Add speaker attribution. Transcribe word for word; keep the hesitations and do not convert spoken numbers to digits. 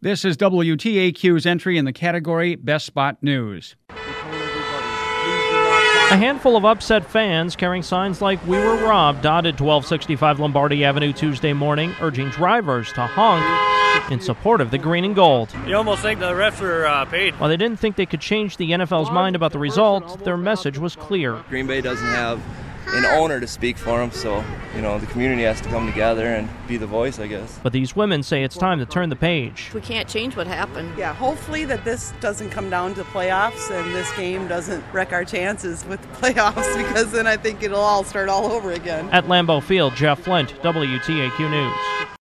Speaker 1: This is W T A Q's entry in the category Best Spot News.
Speaker 2: A handful of upset fans carrying signs like "We were robbed" dotted twelve sixty-five Lombardi Avenue Tuesday morning, urging drivers to honk in support of the green and gold.
Speaker 3: You almost think the refs were uh, paid.
Speaker 2: While they didn't think they could change the N F L's mind about the result, their message was clear.
Speaker 4: Green Bay doesn't have an owner to speak for them, so, you know, the community has to come together and be the voice, I guess.
Speaker 2: But these women say it's time to turn the page.
Speaker 5: We can't change what happened.
Speaker 6: Yeah, hopefully that this doesn't come down to playoffs and this game doesn't wreck our chances with the playoffs, because then I think it'll all start all over again.
Speaker 2: At Lambeau Field, Jeff Flint, W T A Q News.